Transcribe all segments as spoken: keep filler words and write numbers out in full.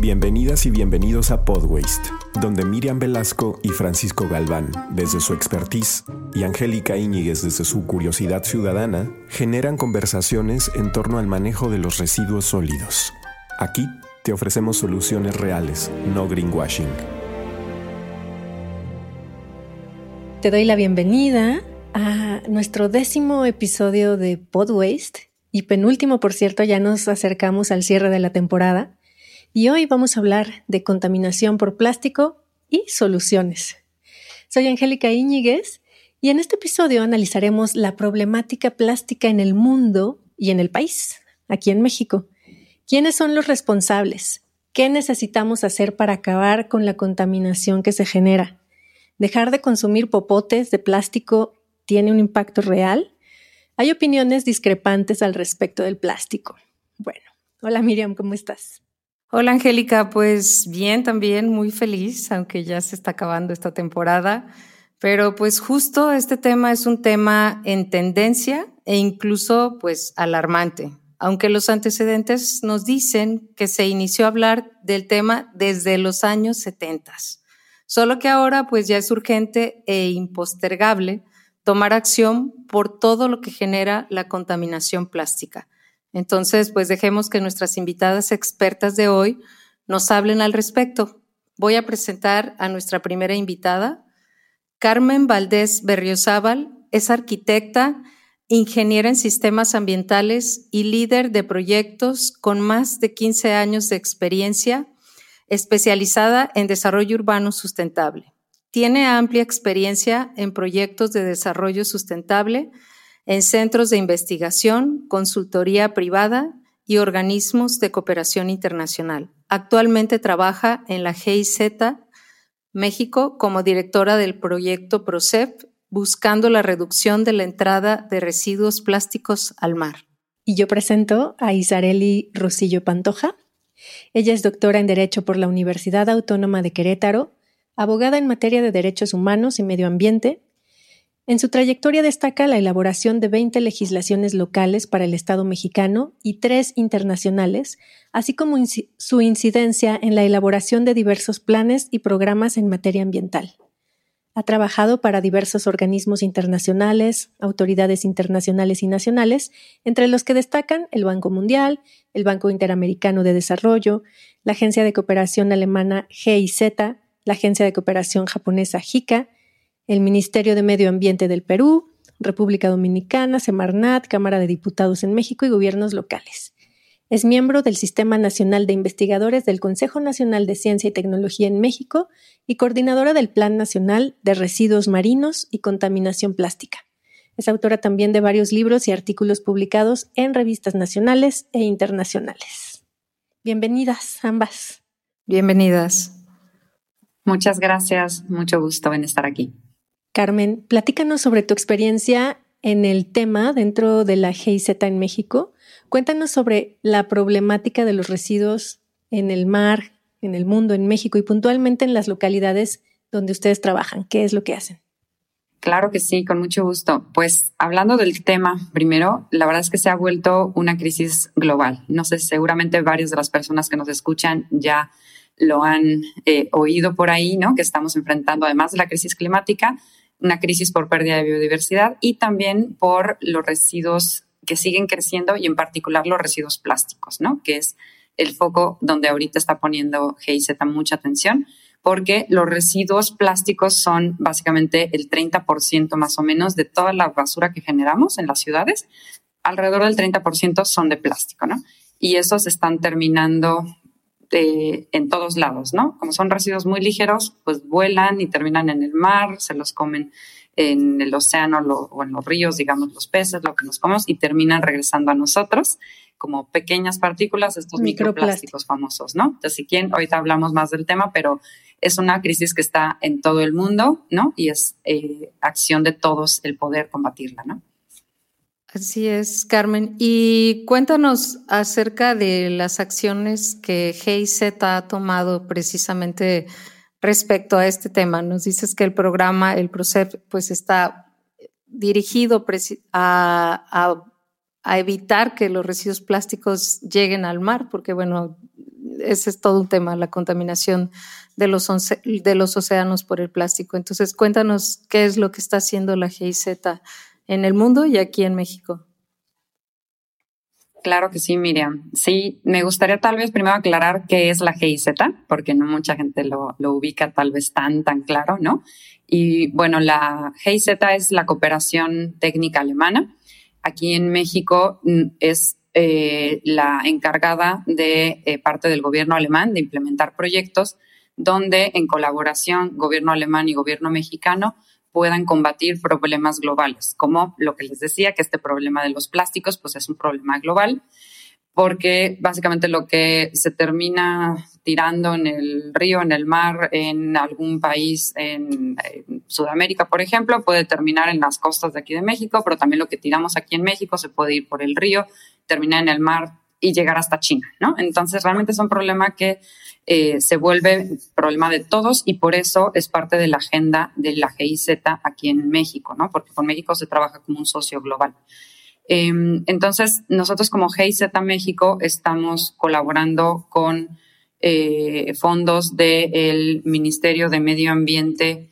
Bienvenidas y bienvenidos a Podwaste, donde Miriam Velasco y Francisco Galván, desde su expertise, y Angélica Íñiguez, desde su curiosidad ciudadana, generan conversaciones en torno al manejo de los residuos sólidos. Aquí te ofrecemos soluciones reales, no greenwashing. Te doy la bienvenida a nuestro décimo episodio de Podwaste y penúltimo, por cierto. Ya nos acercamos al cierre de la temporada y hoy vamos a hablar de contaminación por plástico y soluciones. Soy Angélica Íñiguez y en este episodio analizaremos la problemática plástica en el mundo y en el país, aquí en México. ¿Quiénes son los responsables? ¿Qué necesitamos hacer para acabar con la contaminación que se genera? ¿Dejar de consumir popotes de plástico tiene un impacto real? Hay opiniones discrepantes al respecto del plástico. Bueno, hola Miriam, ¿cómo estás? Hola Angélica, pues bien también, muy feliz, aunque ya se está acabando esta temporada, pero pues justo este tema es un tema en tendencia e incluso pues alarmante, aunque los antecedentes nos dicen que se inició a hablar del tema desde los años setenta, solo que ahora pues ya es urgente e impostergable tomar acción por todo lo que genera la contaminación plástica. Entonces, pues dejemos que nuestras invitadas expertas de hoy nos hablen al respecto. Voy a presentar a nuestra primera invitada. Carmen Valdés Berriozábal es arquitecta, ingeniera en sistemas ambientales y líder de proyectos con más de quince años de experiencia, especializada en desarrollo urbano sustentable. Tiene amplia experiencia en proyectos de desarrollo sustentable, en centros de investigación, consultoría privada y organismos de cooperación internacional. Actualmente trabaja en la G I Z México como directora del proyecto PROCEP, buscando la reducción de la entrada de residuos plásticos al mar. Y yo presento a Isareli Rosillo Pantoja. Ella es doctora en Derecho por la Universidad Autónoma de Querétaro, abogada en materia de derechos humanos y medio ambiente. En su trayectoria destaca la elaboración de veinte legislaciones locales para el Estado mexicano y tres internacionales, así como inc- su incidencia en la elaboración de diversos planes y programas en materia ambiental. Ha trabajado para diversos organismos internacionales, autoridades internacionales y nacionales, entre los que destacan el Banco Mundial, el Banco Interamericano de Desarrollo, la Agencia de Cooperación Alemana G I Z, la Agencia de Cooperación Japonesa J I C A, el Ministerio de Medio Ambiente del Perú, República Dominicana, Semarnat, Cámara de Diputados en México y gobiernos locales. Es miembro del Sistema Nacional de Investigadores del Consejo Nacional de Ciencia y Tecnología en México y coordinadora del Plan Nacional de Residuos Marinos y Contaminación Plástica. Es autora también de varios libros y artículos publicados en revistas nacionales e internacionales. Bienvenidas ambas. Bienvenidas. Muchas gracias, mucho gusto en estar aquí. Carmen, platícanos sobre tu experiencia en el tema dentro de la G I Z en México. Cuéntanos sobre la problemática de los residuos en el mar, en el mundo, en México y puntualmente en las localidades donde ustedes trabajan. ¿Qué es lo que hacen? Claro que sí, con mucho gusto. Pues hablando del tema, primero, la verdad es que se ha vuelto una crisis global. No sé, seguramente varias de las personas que nos escuchan ya lo han eh, oído por ahí, ¿no? Que estamos enfrentando, además de la crisis climática, una crisis por pérdida de biodiversidad y también por los residuos que siguen creciendo y en particular los residuos plásticos, ¿no? Que es el foco donde ahorita está poniendo G I Z mucha atención, porque los residuos plásticos son básicamente el treinta por ciento más o menos de toda la basura que generamos en las ciudades. Alrededor del treinta por ciento son de plástico, ¿no? Y esos están terminando De, en todos lados, ¿no? Como son residuos muy ligeros, pues vuelan y terminan en el mar, se los comen en el océano lo, o en los ríos, digamos, los peces, lo que nos comemos, y terminan regresando a nosotros como pequeñas partículas, estos microplásticos famosos, ¿no? Entonces, si quieren, ahorita hablamos más del tema, pero es una crisis que está en todo el mundo, ¿no? Y es eh, acción de todos el poder combatirla, ¿no? Así es, Carmen. Y cuéntanos acerca de las acciones que G I Z ha tomado precisamente respecto a este tema. Nos dices que el programa, el PROCEP, pues está dirigido a, a, a evitar que los residuos plásticos lleguen al mar, porque bueno, ese es todo un tema, la contaminación de los, once, de los océanos por el plástico. Entonces, cuéntanos qué es lo que está haciendo la G I Z en el mundo y aquí en México. Claro que sí, Miriam. Sí, me gustaría tal vez primero aclarar qué es la G I Z, porque no mucha gente lo, lo ubica tal vez tan, tan claro, ¿no? Y bueno, la G I Z es la Cooperación Técnica Alemana. Aquí en México es eh, la encargada de eh, parte del gobierno alemán de implementar proyectos donde en colaboración gobierno alemán y gobierno mexicano puedan combatir problemas globales, como lo que les decía, que este problema de los plásticos pues es un problema global, porque básicamente lo que se termina tirando en el río, en el mar, en algún país en, en Sudamérica, por ejemplo, puede terminar en las costas de aquí de México, pero también lo que tiramos aquí en México se puede ir por el río, terminar en el mar y llegar hasta China, ¿no? Entonces realmente es un problema que Eh, se vuelve problema de todos y por eso es parte de la agenda de la G I Z aquí en México, ¿no? Porque con México se trabaja como un socio global. Eh, entonces, nosotros como G I Z México estamos colaborando con eh, fondos del Ministerio de Medio Ambiente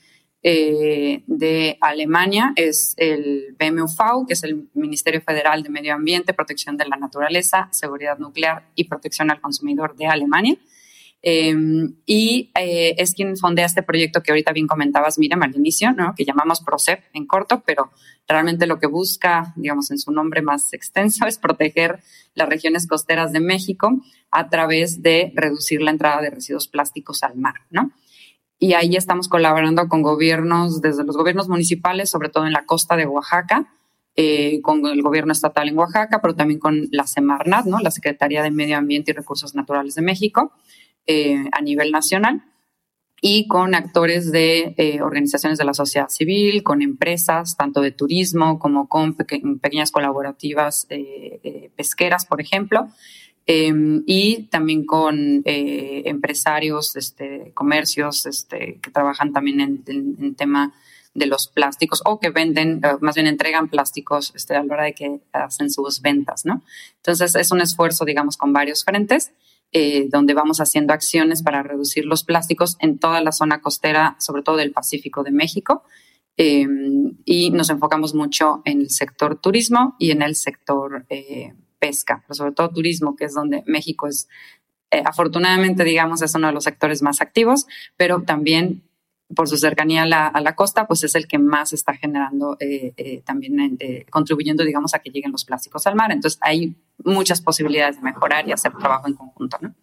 eh, de Alemania, es el B M U V, que es el Ministerio Federal de Medio Ambiente, Protección de la Naturaleza, Seguridad Nuclear y Protección al Consumidor de Alemania. Eh, y eh, es quien fondea este proyecto que ahorita bien comentabas, Miriam, al inicio, ¿no? Que llamamos PROCEP en corto, pero realmente lo que busca, digamos, en su nombre más extenso, es proteger las regiones costeras de México a través de reducir la entrada de residuos plásticos al mar, ¿no? Y ahí estamos colaborando con gobiernos, desde los gobiernos municipales, sobre todo en la costa de Oaxaca, eh, con el gobierno estatal en Oaxaca, pero también con la Semarnat, ¿no? La Secretaría de Medio Ambiente y Recursos Naturales de México, Eh, a nivel nacional, y con actores de eh, organizaciones de la sociedad civil, con empresas, tanto de turismo como con peque- pequeñas colaborativas eh, eh, pesqueras, por ejemplo, eh, y también con eh, empresarios, este, comercios este, que trabajan también en, en, en tema de los plásticos o que venden, uh, más bien entregan plásticos este, a la hora de que hacen sus ventas, ¿no? Entonces es un esfuerzo, digamos, con varios frentes. Eh, donde vamos haciendo acciones para reducir los plásticos en toda la zona costera, sobre todo del Pacífico de México, eh, y nos enfocamos mucho en el sector turismo y en el sector eh, pesca, pero sobre todo turismo, que es donde México es, eh, afortunadamente, digamos, es uno de los sectores más activos, pero también por su cercanía a la, a la costa, pues es el que más está generando, eh, eh, también eh, contribuyendo, digamos, a que lleguen los plásticos al mar. Entonces, hay muchas posibilidades de mejorar y hacer trabajo en conjunto, ¿no?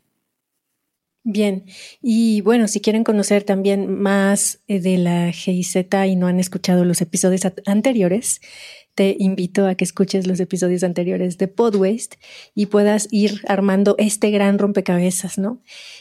Bien, y bueno, si quieren conocer también más de la G I Z y no han escuchado los episodios anteriores, te invito a que escuches los episodios anteriores de Podwaste y puedas ir armando este gran rompecabezas, ¿no?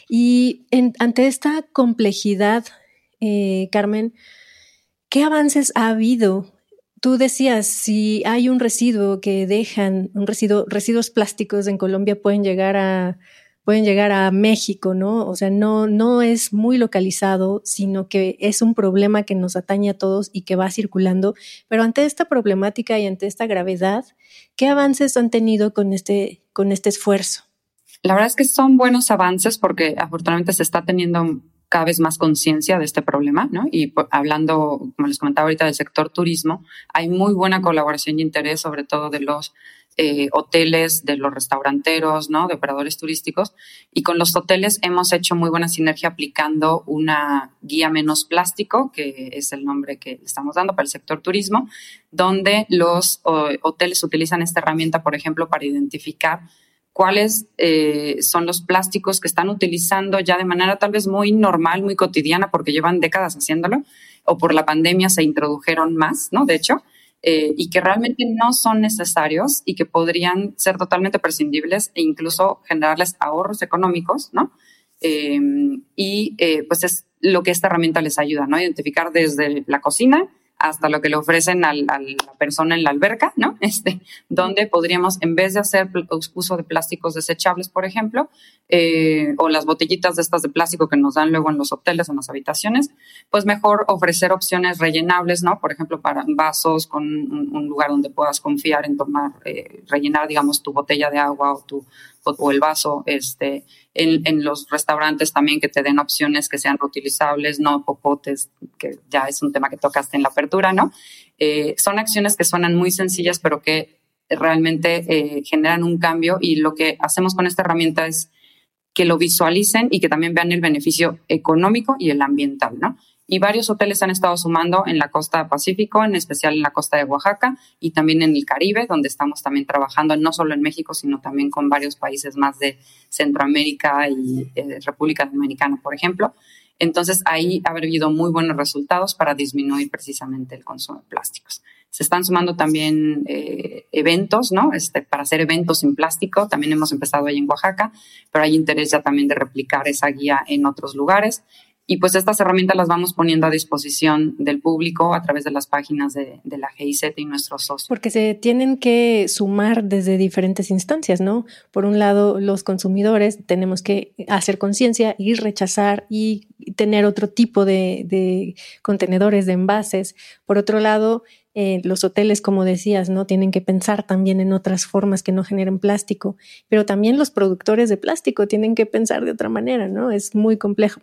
Y en, ante esta complejidad, Eh, Carmen, ¿qué avances ha habido? Tú decías, si hay un residuo que dejan, un residuo, residuos plásticos en Colombia pueden llegar a, pueden llegar a México, ¿no? O sea, no, no es muy localizado, sino que es un problema que nos atañe a todos y que va circulando. Pero ante esta problemática y ante esta gravedad, ¿qué avances han tenido con este, con este esfuerzo? La verdad es que son buenos avances porque afortunadamente se está teniendo cada vez más conciencia de este problema, ¿no? Y hablando, como les comentaba ahorita, del sector turismo, hay muy buena colaboración y interés, sobre todo de los eh, hoteles, de los restauranteros, ¿no? De operadores turísticos. Y con los hoteles hemos hecho muy buena sinergia aplicando una guía menos plástico, que es el nombre que le estamos dando para el sector turismo, donde los oh, hoteles utilizan esta herramienta, por ejemplo, para identificar cuáles eh, son los plásticos que están utilizando ya de manera tal vez muy normal, muy cotidiana, porque llevan décadas haciéndolo, o por la pandemia se introdujeron más, ¿no? De hecho, eh, y que realmente no son necesarios y que podrían ser totalmente prescindibles e incluso generarles ahorros económicos, ¿no? Eh, y eh, pues es lo que esta herramienta les ayuda, ¿no? Identificar desde la cocina hasta lo que le ofrecen a la persona en la alberca, ¿no? Este, donde podríamos, en vez de hacer uso de plásticos desechables, por ejemplo, eh, o las botellitas de estas de plástico que nos dan luego en los hoteles, en las habitaciones, pues mejor ofrecer opciones rellenables, ¿no? Por ejemplo, para vasos con un, un lugar donde puedas confiar en tomar, eh, rellenar, digamos, tu botella de agua o tu, o, o el vaso, este, en, en los restaurantes también que te den opciones que sean reutilizables, no popotes, que ya es un tema que tocaste en la apertura, ¿no? Eh, son acciones que suenan muy sencillas, pero que realmente eh, generan un cambio, y lo que hacemos con esta herramienta es que lo visualicen y que también vean el beneficio económico y el ambiental, ¿no? Y varios hoteles han estado sumando en la costa Pacífico, en especial en la costa de Oaxaca y también en el Caribe, donde estamos también trabajando no solo en México, sino también con varios países más de Centroamérica y eh, República Dominicana, por ejemplo. Entonces, ahí ha habido muy buenos resultados para disminuir precisamente el consumo de plásticos. Se están sumando también eh, eventos, ¿no? Este, para hacer eventos sin plástico. También hemos empezado ahí en Oaxaca, pero hay interés ya también de replicar esa guía en otros lugares. Y pues estas herramientas las vamos poniendo a disposición del público a través de las páginas de, de la G I Z y nuestros socios. Porque se tienen que sumar desde diferentes instancias, ¿no? Por un lado, los consumidores tenemos que hacer conciencia y rechazar y tener otro tipo de, de contenedores, de envases. Por otro lado, eh, los hoteles, como decías, ¿no? Tienen que pensar también en otras formas que no generen plástico. Pero también los productores de plástico tienen que pensar de otra manera, ¿no? Es muy complejo.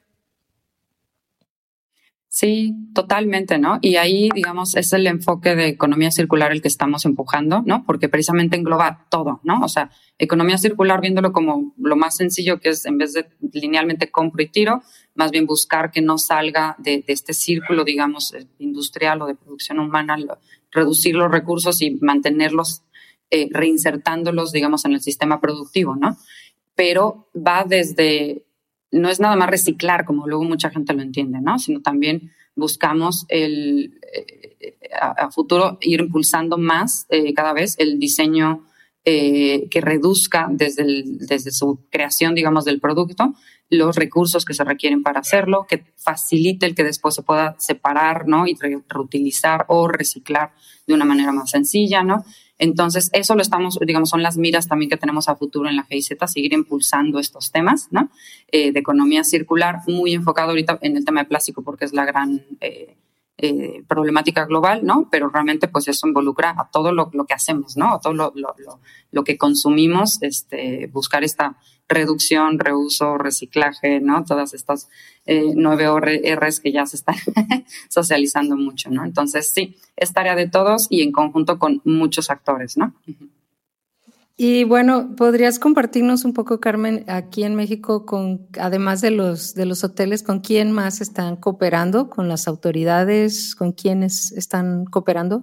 Sí, totalmente, ¿no? Y ahí, digamos, es el enfoque de economía circular el que estamos empujando, ¿no? Porque precisamente engloba todo, ¿no? O sea, economía circular viéndolo como lo más sencillo, que es en vez de linealmente compro y tiro, más bien buscar que no salga de, de este círculo, digamos, industrial o de producción humana, lo, reducir los recursos y mantenerlos, eh, reinsertándolos, digamos, en el sistema productivo, ¿no? Pero va desde... No es nada más reciclar, como luego mucha gente lo entiende, ¿no? Sino también buscamos el, eh, a, a futuro ir impulsando más eh, cada vez el diseño eh, que reduzca desde, el, desde su creación, digamos, del producto, los recursos que se requieren para hacerlo, que facilite el que después se pueda separar, ¿no? Y re- reutilizar o reciclar de una manera más sencilla, ¿no? Entonces, eso lo estamos, digamos, son las miras también que tenemos a futuro en la G I Z, seguir impulsando estos temas, ¿no? Eh, de economía circular, muy enfocado ahorita en el tema de plástico porque es la gran eh, eh, problemática global, ¿no? Pero realmente, pues, eso involucra a todo lo, lo que hacemos, ¿no? A todo lo, lo, lo, lo que consumimos, este, buscar esta reducción, reuso, reciclaje, ¿no? Todas estas eh, nueve R's que ya se están socializando mucho, ¿no? Entonces, sí, es tarea de todos y en conjunto con muchos actores, ¿no? Y bueno, ¿podrías compartirnos un poco, Carmen, aquí en México, con, además de los, de los hoteles, con quién más están cooperando, con las autoridades, con quiénes están cooperando?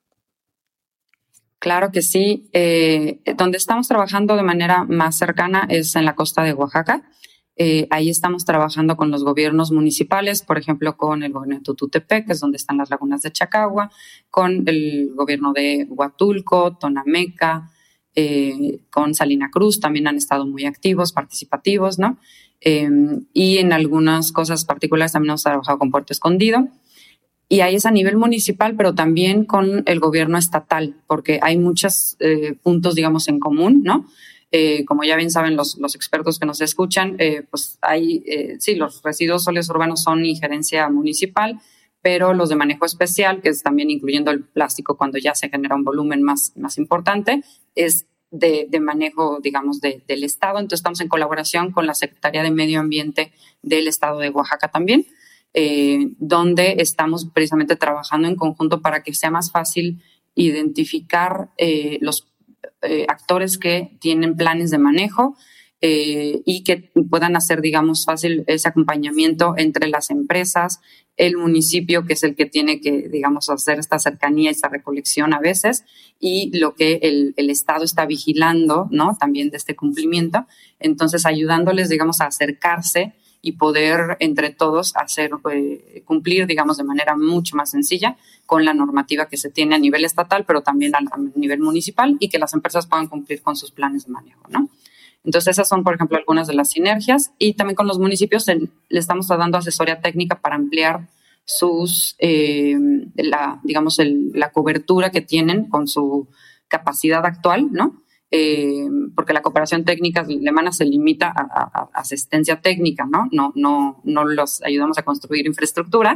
Claro que sí. Eh, donde estamos trabajando de manera más cercana es en la costa de Oaxaca. Eh, ahí estamos trabajando con los gobiernos municipales, por ejemplo, con el gobierno de Tututepec, que es donde están las lagunas de Chacagua, con el gobierno de Huatulco, Tonameca, eh, con Salina Cruz, también han estado muy activos, participativos, ¿no? Eh, y en algunas cosas particulares también hemos trabajado con Puerto Escondido. Y ahí es a nivel municipal, pero también con el gobierno estatal, porque hay muchos eh, puntos, digamos, en común, ¿no? Eh, como ya bien saben los, los expertos que nos escuchan, eh, pues hay, eh, sí, los residuos sólidos urbanos son injerencia municipal, pero los de manejo especial, que es también incluyendo el plástico cuando ya se genera un volumen más, más importante, es de, de manejo, digamos, de, del Estado. Entonces estamos en colaboración con la Secretaría de Medio Ambiente del Estado de Oaxaca también, Eh, donde estamos precisamente trabajando en conjunto para que sea más fácil identificar eh, los eh, actores que tienen planes de manejo eh, y que puedan hacer, digamos, fácil ese acompañamiento entre las empresas, el municipio, que es el que tiene que, digamos, hacer esta cercanía, esta recolección a veces, y lo que el, el Estado está vigilando, ¿no? También de este cumplimiento. Entonces, ayudándoles, digamos, a acercarse y poder entre todos hacer eh, cumplir, digamos, de manera mucho más sencilla con la normativa que se tiene a nivel estatal, pero también a, a nivel municipal, y que las empresas puedan cumplir con sus planes de manejo, ¿no? Entonces, esas son, por ejemplo, algunas de las sinergias. Y también con los municipios el, le estamos dando asesoría técnica para ampliar sus, eh, la, digamos, el, la cobertura que tienen con su capacidad actual, ¿no? Eh, porque la cooperación técnica alemana se limita a, a, a asistencia técnica, ¿no? No, no, no los ayudamos a construir infraestructura.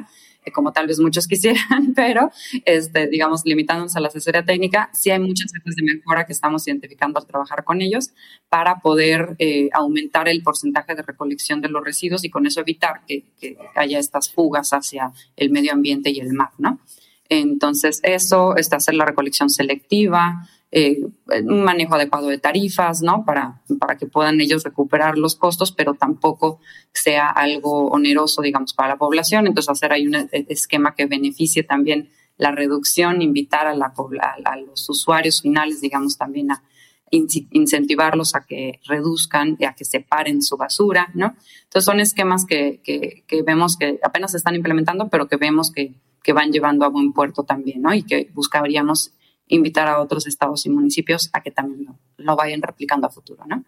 como tal vez muchos quisieran, pero este, digamos, limitándonos a la asesoría técnica, sí hay muchas áreas de mejora que estamos identificando al trabajar con ellos para poder eh, aumentar el porcentaje de recolección de los residuos y con eso evitar que, que haya estas fugas hacia el medio ambiente y el mar, ¿no? Entonces, eso es hacer la recolección selectiva, eh, un manejo adecuado de tarifas, ¿no? Para, para que puedan ellos recuperar los costos, pero tampoco sea algo oneroso, digamos, para la población. Entonces, hacer ahí un esquema que beneficie también la reducción, invitar a, la, a, a los usuarios finales, digamos, también a incentivarlos a que reduzcan y a que separen su basura, ¿no? Entonces, son esquemas que, que, que vemos que apenas se están implementando, pero que vemos que, que van llevando a buen puerto también, ¿no? Y que buscaríamos invitar a otros estados y municipios a que también lo, lo vayan replicando a futuro, ¿no?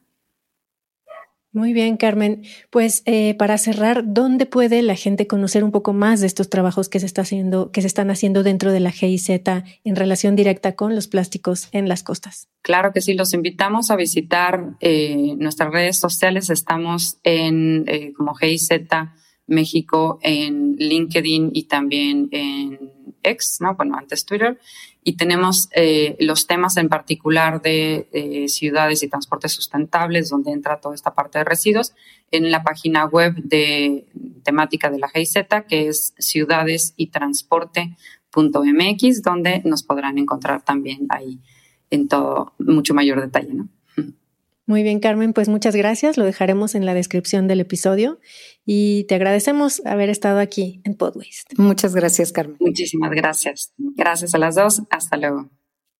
Muy bien, Carmen. Pues eh, para cerrar, ¿dónde puede la gente conocer un poco más de estos trabajos que se está haciendo, que se están haciendo dentro de la G I Z en relación directa con los plásticos en las costas? Claro que sí, los invitamos a visitar eh, nuestras redes sociales. Estamos en eh, como G I Z México en LinkedIn y también en X, ¿no? Bueno, antes Twitter. Y tenemos eh, los temas en particular de eh, ciudades y transportes sustentables, donde entra toda esta parte de residuos, en la página web de temática de la G I Z, que es ciudades y transporte punto m x, donde nos podrán encontrar también ahí en todo mucho mayor detalle, ¿no? Muy bien, Carmen, pues muchas gracias. Lo dejaremos en la descripción del episodio y te agradecemos haber estado aquí en Podwaste. Muchas gracias, Carmen. Muchísimas gracias. Gracias a las dos. Hasta luego.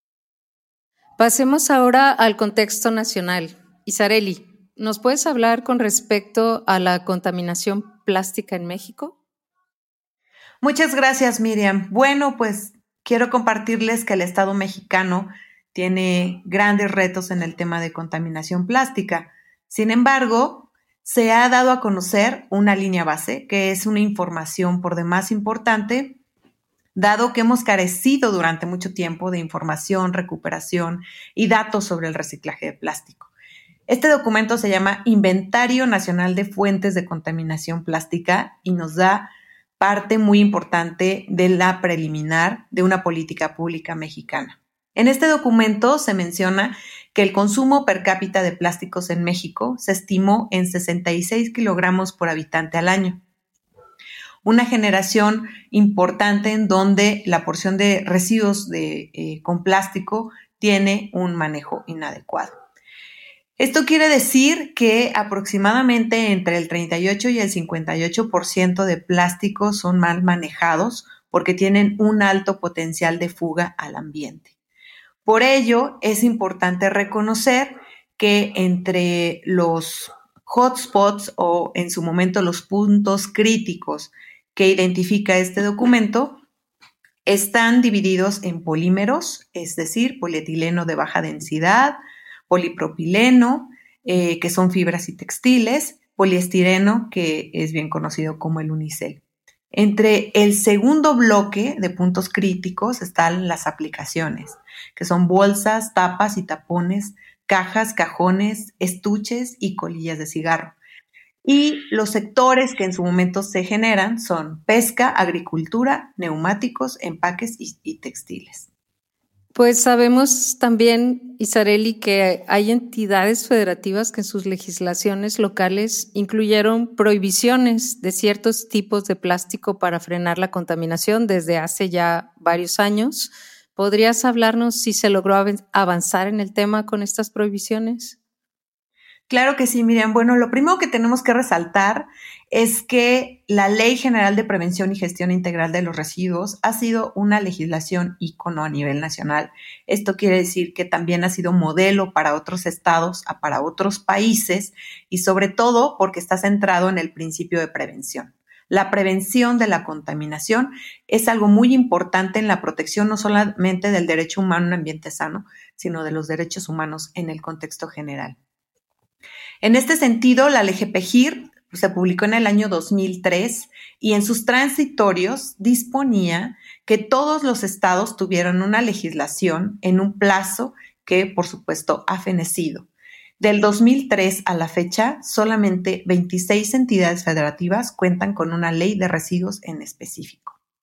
Pasemos ahora al contexto nacional. Isareli, ¿nos puedes hablar con respecto a la contaminación plástica en México? Muchas gracias, Miriam. Bueno, pues quiero compartirles que el Estado mexicano tiene grandes retos en el tema de contaminación plástica. Sin embargo, se ha dado a conocer una línea base, que es una información por demás importante, dado que hemos carecido durante mucho tiempo de información, recuperación y datos sobre el reciclaje de plástico. Este documento se llama Inventario Nacional de Fuentes de Contaminación Plástica y nos da parte muy importante de la preliminar de una política pública mexicana. En este documento se menciona que el consumo per cápita de plásticos en México se estimó en sesenta y seis kilogramos por habitante al año. Una generación importante en donde la porción de residuos de, eh, con plástico tiene un manejo inadecuado. Esto quiere decir que aproximadamente entre el treinta y ocho y el cincuenta y ocho por ciento de plásticos son mal manejados porque tienen un alto potencial de fuga al ambiente. Por ello, es importante reconocer que entre los hotspots o en su momento los puntos críticos que identifica este documento están divididos en polímeros, es decir, polietileno de baja densidad, polipropileno, eh, que son fibras y textiles, poliestireno, que es bien conocido como el unicel. Entre el segundo bloque de puntos críticos están las aplicaciones, que son bolsas, tapas y tapones, cajas, cajones, estuches y colillas de cigarro. Y los sectores que en su momento se generan son pesca, agricultura, neumáticos, empaques y, y textiles. Pues sabemos también, Isareli, que hay entidades federativas que en sus legislaciones locales incluyeron prohibiciones de ciertos tipos de plástico para frenar la contaminación desde hace ya varios años. ¿Podrías hablarnos si se logró avanzar en el tema con estas prohibiciones? Claro que sí, Miriam. Bueno, lo primero que tenemos que resaltar es que la Ley General de Prevención y Gestión Integral de los Residuos ha sido una legislación ícono a nivel nacional. Esto quiere decir que también ha sido modelo para otros estados, para otros países y sobre todo porque está centrado en el principio de prevención. La prevención de la contaminación es algo muy importante en la protección no solamente del derecho humano a un ambiente sano, sino de los derechos humanos en el contexto general. En este sentido, la L G P G I R se publicó en el año dos mil tres y en sus transitorios disponía que todos los estados tuvieran una legislación en un plazo que, por supuesto, ha fenecido. Del dos mil tres a la fecha, solamente veintiséis entidades federativas cuentan con una ley de residuos en específico.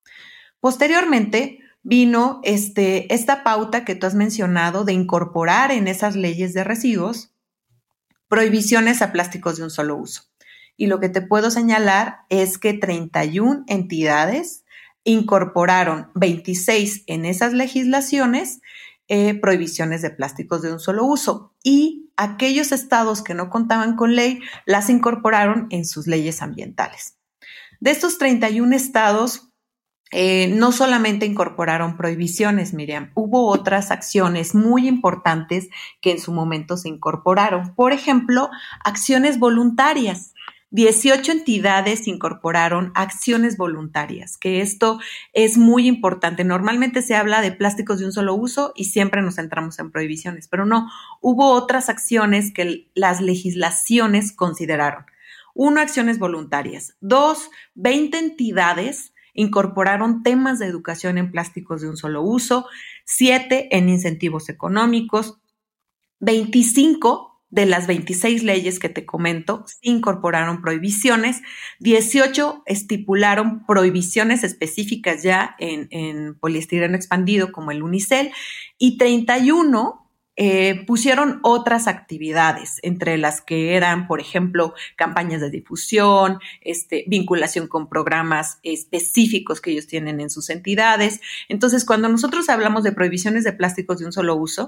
Posteriormente vino este, esta pauta que tú has mencionado de incorporar en esas leyes de residuos prohibiciones a plásticos de un solo uso. Y lo que te puedo señalar es que treinta y una entidades incorporaron veintiséis en esas legislaciones eh, prohibiciones de plásticos de un solo uso, y aquellos estados que no contaban con ley las incorporaron en sus leyes ambientales. De estos treinta y uno estados, eh, no solamente incorporaron prohibiciones, Miriam, hubo otras acciones muy importantes que en su momento se incorporaron. Por ejemplo, acciones voluntarias. dieciocho entidades incorporaron acciones voluntarias, que esto es muy importante. Normalmente se habla de plásticos de un solo uso y siempre nos centramos en prohibiciones, pero no, hubo otras acciones que las legislaciones consideraron. Uno, acciones voluntarias. Dos, veinte entidades incorporaron temas de educación en plásticos de un solo uso. Siete, en incentivos económicos. veinticinco de las veintiséis leyes que te comento incorporaron prohibiciones. dieciocho estipularon prohibiciones específicas ya en, en poliestireno expandido como el unicel, y treinta y uno Eh, pusieron otras actividades, entre las que eran, por ejemplo, campañas de difusión, este, vinculación con programas específicos que ellos tienen en sus entidades. Entonces, cuando nosotros hablamos de prohibiciones de plásticos de un solo uso,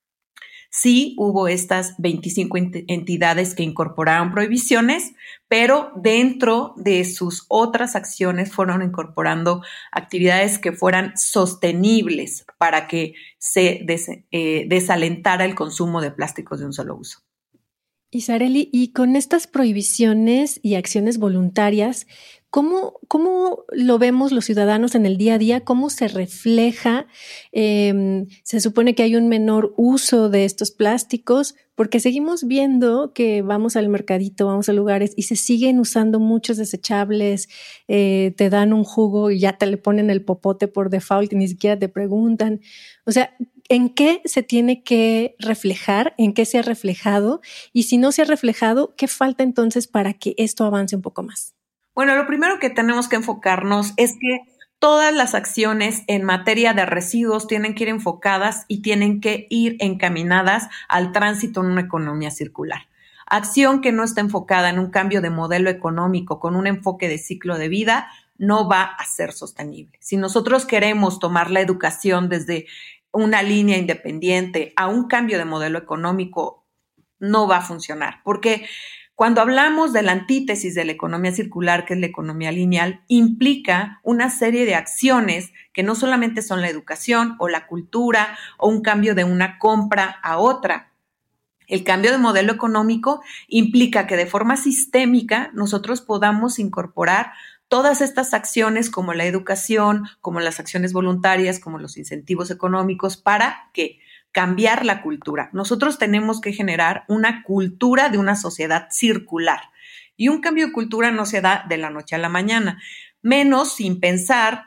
sí hubo estas veinticinco entidades que incorporaron prohibiciones, pero dentro de sus otras acciones fueron incorporando actividades que fueran sostenibles para que se des, eh, desalentara el consumo de plásticos de un solo uso. Isareli, y con estas prohibiciones y acciones voluntarias, ¿cómo, cómo lo vemos los ciudadanos en el día a día? ¿Cómo se refleja? Eh, se supone que hay un menor uso de estos plásticos, porque seguimos viendo que vamos al mercadito, vamos a lugares y se siguen usando muchos desechables, eh, te dan un jugo y ya te le ponen el popote por default y ni siquiera te preguntan. O sea, ¿en qué se tiene que reflejar? ¿En qué se ha reflejado? Y si no se ha reflejado, ¿qué falta entonces para que esto avance un poco más? Bueno, lo primero que tenemos que enfocarnos es que todas las acciones en materia de residuos tienen que ir enfocadas y tienen que ir encaminadas al tránsito en una economía circular. Acción que no está enfocada en un cambio de modelo económico con un enfoque de ciclo de vida no va a ser sostenible. Si nosotros queremos tomar la educación desde una línea independiente a un cambio de modelo económico, no va a funcionar, porque cuando hablamos de la antítesis de la economía circular, que es la economía lineal, implica una serie de acciones que no solamente son la educación o la cultura o un cambio de una compra a otra. El cambio de modelo económico implica que de forma sistémica nosotros podamos incorporar todas estas acciones como la educación, como las acciones voluntarias, como los incentivos económicos, para que cambiar la cultura. Nosotros tenemos que generar una cultura de una sociedad circular. Y un cambio de cultura no se da de la noche a la mañana, menos sin pensar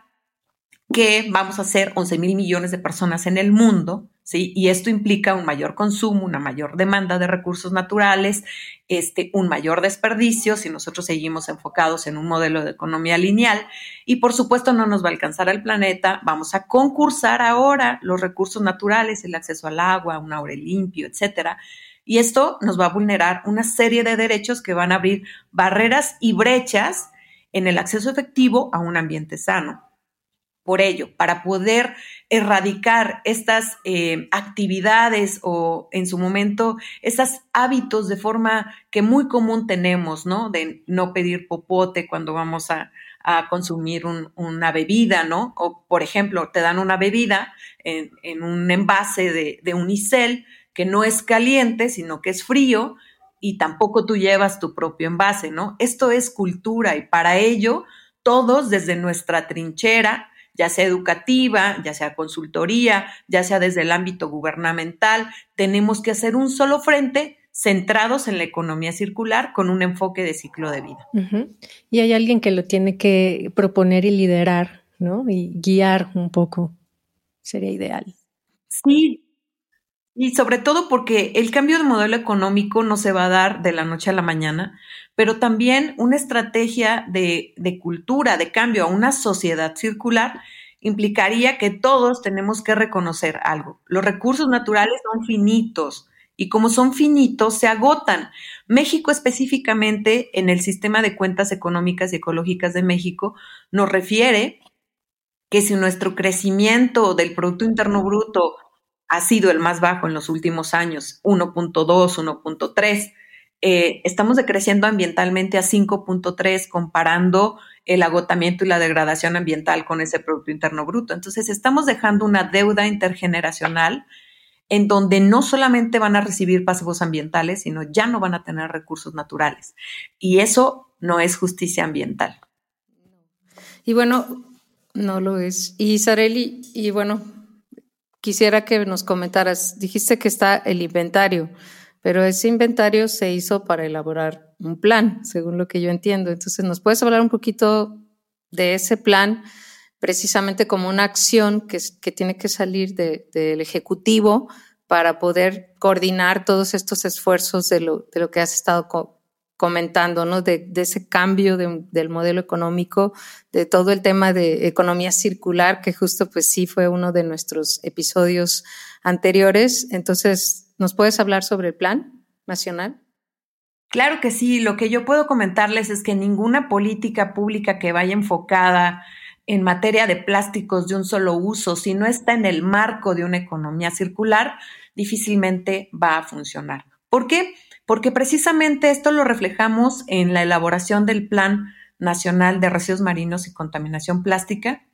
que vamos a ser once mil millones de personas en el mundo, ¿sí? Y esto implica un mayor consumo, una mayor demanda de recursos naturales, este, un mayor desperdicio si nosotros seguimos enfocados en un modelo de economía lineal, y por supuesto no nos va a alcanzar el planeta. Vamos a concursar ahora los recursos naturales, el acceso al agua, un aire limpio, etcétera. Y esto nos va a vulnerar una serie de derechos que van a abrir barreras y brechas en el acceso efectivo a un ambiente sano. Por ello, para poder erradicar estas eh, actividades o en su momento estos hábitos de forma que muy común tenemos, ¿no? De no pedir popote cuando vamos a, a consumir un, una bebida, ¿no? O, por ejemplo, te dan una bebida en, en un envase de, de unicel que no es caliente, sino que es frío, y tampoco tú llevas tu propio envase, ¿no? Esto es cultura, y para ello todos desde nuestra trinchera, ya sea educativa, ya sea consultoría, ya sea desde el ámbito gubernamental, tenemos que hacer un solo frente centrados en la economía circular con un enfoque de ciclo de vida. Uh-huh. Y hay alguien que lo tiene que proponer y liderar, ¿no? Y guiar un poco. Sería ideal. Sí, y sobre todo porque el cambio de modelo económico no se va a dar de la noche a la mañana, pero también una estrategia de, de cultura, de cambio a una sociedad circular, implicaría que todos tenemos que reconocer algo. Los recursos naturales son finitos y como son finitos, se agotan. México específicamente, en el sistema de cuentas económicas y ecológicas de México, nos refiere que si nuestro crecimiento del Producto Interno Bruto ha sido el más bajo en los últimos años, uno punto dos, uno punto tres, eh, estamos decreciendo ambientalmente a cinco punto tres, comparando el agotamiento y la degradación ambiental con ese Producto Interno Bruto. Entonces, estamos dejando una deuda intergeneracional en donde no solamente van a recibir pasivos ambientales, sino ya no van a tener recursos naturales. Y eso no es justicia ambiental. Y bueno, no lo es. Y Isarely, y bueno, quisiera que nos comentaras, dijiste que está el inventario, pero ese inventario se hizo para elaborar un plan, según lo que yo entiendo. Entonces, ¿nos puedes hablar un poquito de ese plan, precisamente como una acción que, que tiene que salir de, del Ejecutivo para poder coordinar todos estos esfuerzos de lo, de lo que has estado co- comentando, ¿no? De, de ese cambio de, del modelo económico, de todo el tema de economía circular, que justo pues sí fue uno de nuestros episodios anteriores. Entonces, ¿nos puedes hablar sobre el plan nacional? Claro que sí. Lo que yo puedo comentarles es que ninguna política pública que vaya enfocada en materia de plásticos de un solo uso, si no está en el marco de una economía circular, difícilmente va a funcionar. ¿Por qué? Porque precisamente esto lo reflejamos en la elaboración del Plan Nacional de Residuos Marinos y Contaminación Plástica.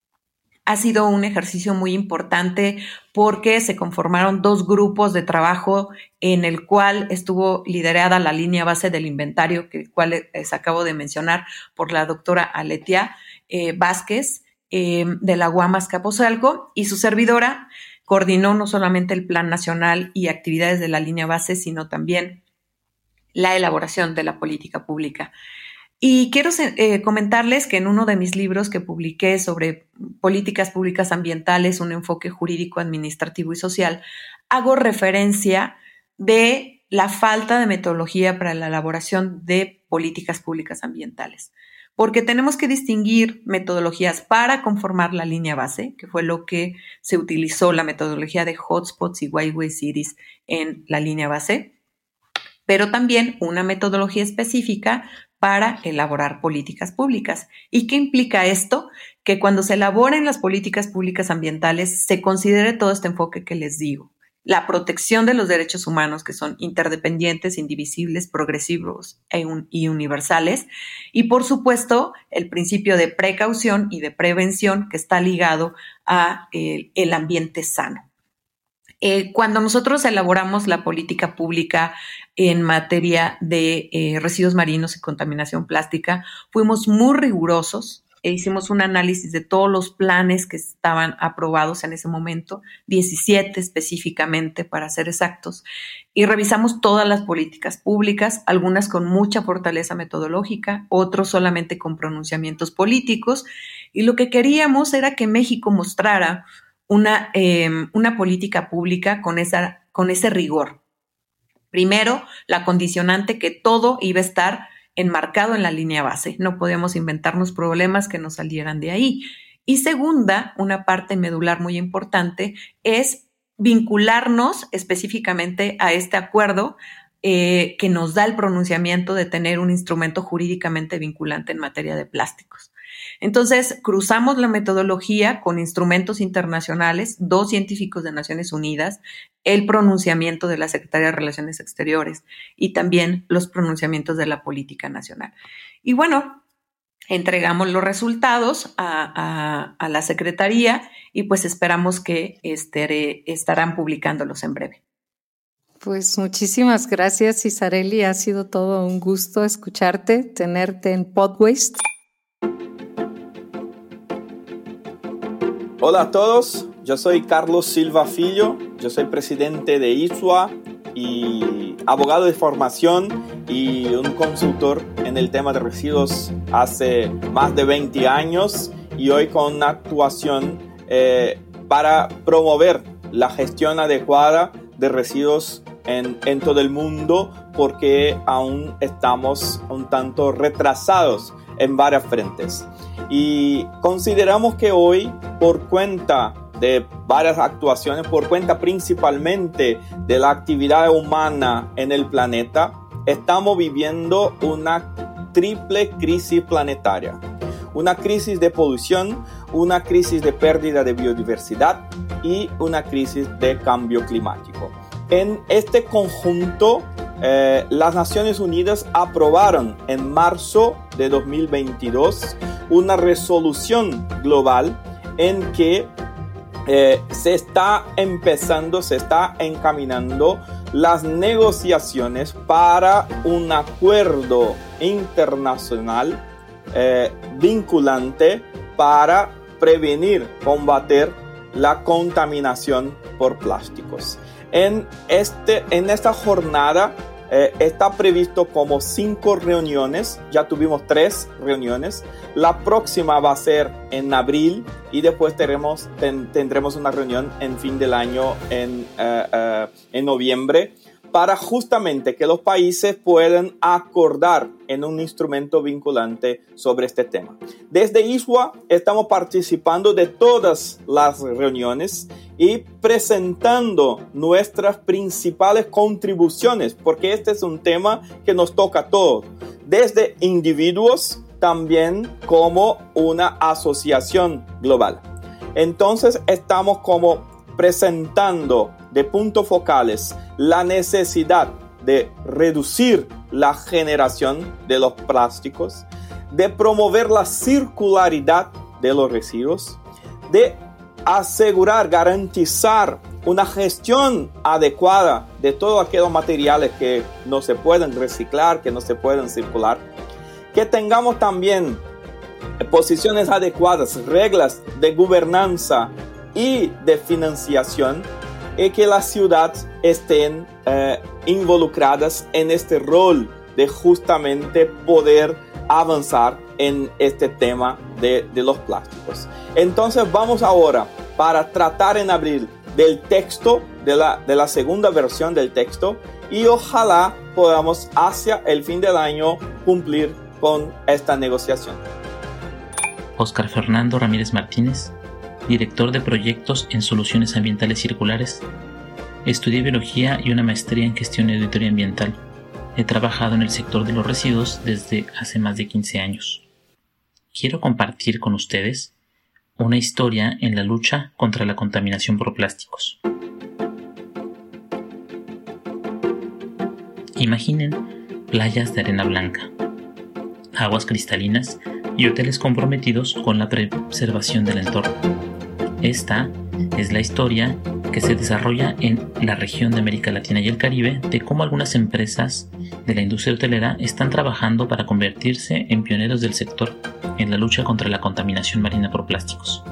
Ha sido un ejercicio muy importante porque se conformaron dos grupos de trabajo en el cual estuvo liderada la línea base del inventario, que cual les acabo de mencionar, por la doctora Aletia eh, Vázquez eh, de la U A M Azcapotzalco, y su servidora coordinó no solamente el Plan Nacional y actividades de la línea base, sino también la elaboración de la política pública. Y quiero eh, comentarles que en uno de mis libros que publiqué sobre políticas públicas ambientales, un enfoque jurídico, administrativo y social, hago referencia de la falta de metodología para la elaboración de políticas públicas ambientales. Porque tenemos que distinguir metodologías para conformar la línea base, que fue lo que se utilizó, la metodología de hotspots y whiteway cities en la línea base, pero también una metodología específica para elaborar políticas públicas. ¿Y qué implica esto? Que cuando se elaboren las políticas públicas ambientales se considere todo este enfoque que les digo. La protección de los derechos humanos, que son interdependientes, indivisibles, progresivos e un, y universales. Y por supuesto, el principio de precaución y de prevención, que está ligado a el, el ambiente sano. Eh, cuando nosotros elaboramos la política pública en materia de eh, residuos marinos y contaminación plástica, fuimos muy rigurosos e hicimos un análisis de todos los planes que estaban aprobados en ese momento, diecisiete específicamente para ser exactos, y revisamos todas las políticas públicas, algunas con mucha fortaleza metodológica, otros solamente con pronunciamientos políticos, y lo que queríamos era que México mostrara Una, eh, una política pública con, esa, con ese rigor. Primero, la condicionante que todo iba a estar enmarcado en la línea base. No podíamos inventarnos problemas que nos salieran de ahí. Y segunda, una parte medular muy importante, es vincularnos específicamente a este acuerdo eh, que nos da el pronunciamiento de tener un instrumento jurídicamente vinculante en materia de plásticos. Entonces, cruzamos la metodología con instrumentos internacionales, dos científicos de Naciones Unidas, el pronunciamiento de la Secretaría de Relaciones Exteriores y también los pronunciamientos de la política nacional. Y bueno, entregamos los resultados a, a, a la Secretaría y pues esperamos que estere, estarán publicándolos en breve. Pues muchísimas gracias, Isarely. Ha sido todo un gusto escucharte, tenerte en Podwaste. Hola a todos, yo soy Carlos Silva Filho, yo soy presidente de I S U A y abogado de formación y un consultor en el tema de residuos hace más de veinte años y hoy con una actuación eh, para promover la gestión adecuada de residuos en, en todo el mundo porque aún estamos un tanto retrasados en varias frentes. Y consideramos que hoy, por cuenta de varias actuaciones, por cuenta principalmente de la actividad humana en el planeta, estamos viviendo una triple crisis planetaria. Una crisis de polución, una crisis de pérdida de biodiversidad y una crisis de cambio climático. En este conjunto, eh, las Naciones Unidas aprobaron en marzo de dos mil veintidós una resolución global en que eh, se está empezando, se está encaminando las negociaciones para un acuerdo internacional eh, vinculante para prevenir, combatir la contaminación por plásticos. En, este, en esta jornada eh, está previsto como cinco reuniones, ya tuvimos tres reuniones, la próxima va a ser en abril y después tenemos, ten, tendremos una reunión en fin del año en, uh, uh, en noviembre, para justamente que los países puedan acordar en un instrumento vinculante sobre este tema. Desde I S W A estamos participando de todas las reuniones y presentando nuestras principales contribuciones, porque este es un tema que nos toca a todos, desde individuos también como una asociación global. Entonces estamos como presentando de puntos focales la necesidad de reducir la generación de los plásticos, de promover la circularidad de los residuos, de asegurar, garantizar una gestión adecuada de todos aquellos materiales que no se pueden reciclar, que no se pueden circular, que tengamos también posiciones adecuadas, reglas de gobernanza y de financiación, y que las ciudades estén eh, involucradas en este rol de justamente poder avanzar en este tema de, de los plásticos. Entonces vamos ahora para tratar en abril del texto, de la, de la segunda versión del texto, y ojalá podamos hacia el fin del año cumplir con esta negociación. Óscar Fernando Ramírez Martínez, director de proyectos en soluciones ambientales circulares. Estudié biología y una maestría en gestión y auditoría ambiental. He trabajado en el sector de los residuos desde hace más de quince años. Quiero compartir con ustedes una historia en la lucha contra la contaminación por plásticos. Imaginen playas de arena blanca, aguas cristalinas y hoteles comprometidos con la preservación del entorno. Esta es la historia que se desarrolla en la región de América Latina y el Caribe de cómo algunas empresas de la industria hotelera están trabajando para convertirse en pioneros del sector en la lucha contra la contaminación marina por plásticos.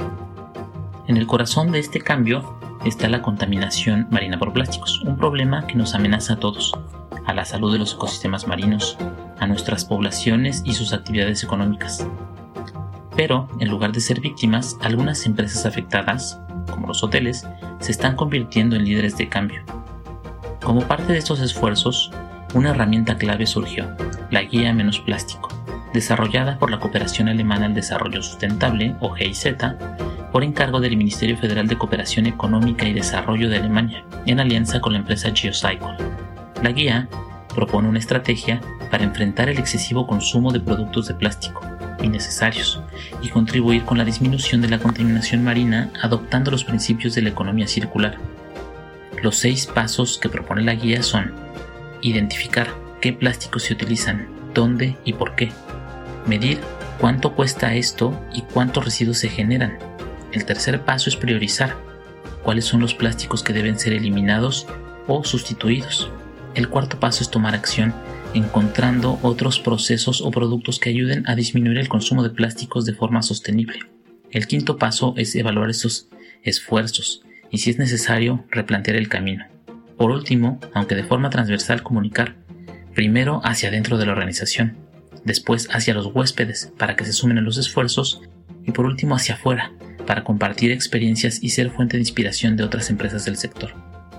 En el corazón de este cambio está la contaminación marina por plásticos, un problema que nos amenaza a todos, a la salud de los ecosistemas marinos, a nuestras poblaciones y sus actividades económicas. Pero, en lugar de ser víctimas, algunas empresas afectadas, como los hoteles, se están convirtiendo en líderes de cambio. Como parte de estos esfuerzos, una herramienta clave surgió, la Guía Menos Plástico, desarrollada por la Cooperación Alemana al Desarrollo Sustentable, o G I Z, por encargo del Ministerio Federal de Cooperación Económica y Desarrollo de Alemania, en alianza con la empresa Geocycle. La guía propone una estrategia para enfrentar el excesivo consumo de productos de plástico innecesarios y contribuir con la disminución de la contaminación marina adoptando los principios de la economía circular. Los seis pasos que propone la guía son: identificar qué plásticos se utilizan, dónde y por qué, medir cuánto cuesta esto y cuántos residuos se generan. El tercer paso es priorizar cuáles son los plásticos que deben ser eliminados o sustituidos. El cuarto paso es tomar acción encontrando otros procesos o productos que ayuden a disminuir el consumo de plásticos de forma sostenible. El quinto paso es evaluar estos esfuerzos y, si es necesario, replantear el camino. Por último, aunque de forma transversal, comunicar primero hacia dentro de la organización, después hacia los huéspedes para que se sumen a los esfuerzos y por último hacia afuera para compartir experiencias y ser fuente de inspiración de otras empresas del sector.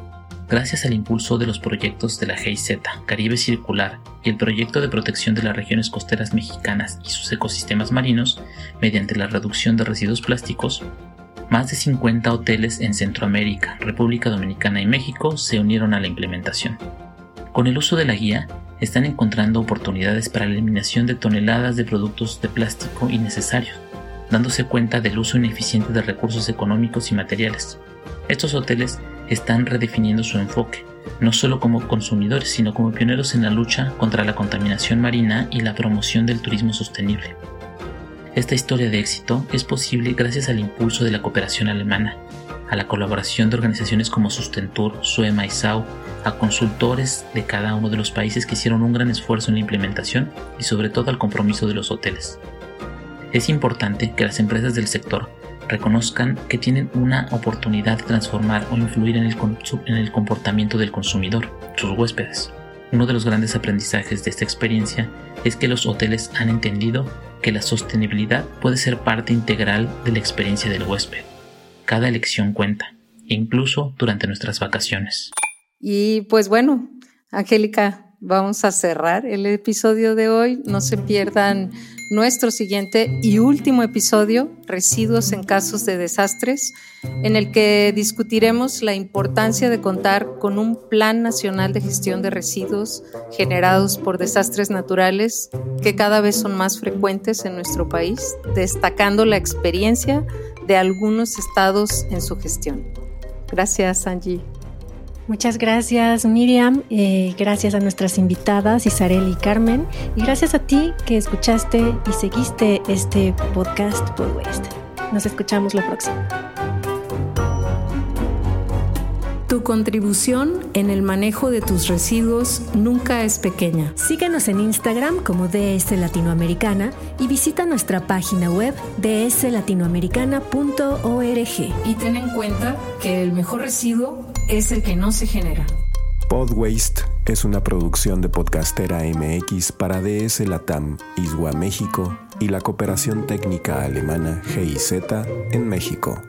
Gracias al impulso de los proyectos de la G I Z, Caribe Circular y el proyecto de protección de las regiones costeras mexicanas y sus ecosistemas marinos, mediante la reducción de residuos plásticos, más de cincuenta hoteles en Centroamérica, República Dominicana y México se unieron a la implementación. Con el uso de la guía, están encontrando oportunidades para la eliminación de toneladas de productos de plástico innecesarios, dándose cuenta del uso ineficiente de recursos económicos y materiales. Estos hoteles están redefiniendo su enfoque, no solo como consumidores, sino como pioneros en la lucha contra la contaminación marina y la promoción del turismo sostenible. Esta historia de éxito es posible gracias al impulso de la cooperación alemana, a la colaboración de organizaciones como Sustentur, Suema y S A U, a consultores de cada uno de los países que hicieron un gran esfuerzo en la implementación y sobre todo al compromiso de los hoteles. Es importante que las empresas del sector reconozcan que tienen una oportunidad de transformar o influir en el, en el comportamiento del consumidor, sus huéspedes. Uno de los grandes aprendizajes de esta experiencia es que los hoteles han entendido que la sostenibilidad puede ser parte integral de la experiencia del huésped. Cada elección cuenta, incluso durante nuestras vacaciones. Y pues bueno, Angélica, vamos a cerrar el episodio de hoy. No se pierdan nuestro siguiente y último episodio, Residuos en casos de desastres, en el que discutiremos la importancia de contar con un Plan Nacional de Gestión de Residuos generados por desastres naturales que cada vez son más frecuentes en nuestro país, destacando la experiencia de algunos estados en su gestión. Gracias, Angie. Muchas gracias, Miriam, eh, gracias a nuestras invitadas Isareli y Carmen, y gracias a ti que escuchaste y seguiste este podcast Podwaste. Nos escuchamos la próxima. Tu contribución en el manejo de tus residuos nunca es pequeña. Síguenos en Instagram como D S Latinoamericana y visita nuestra página web d s latinoamericana punto org. Y ten en cuenta que el mejor residuo es el que no se genera. Podwaste es una producción de Podcastera M X para D S Latam, I S W A México y la cooperación técnica alemana G I Z en México.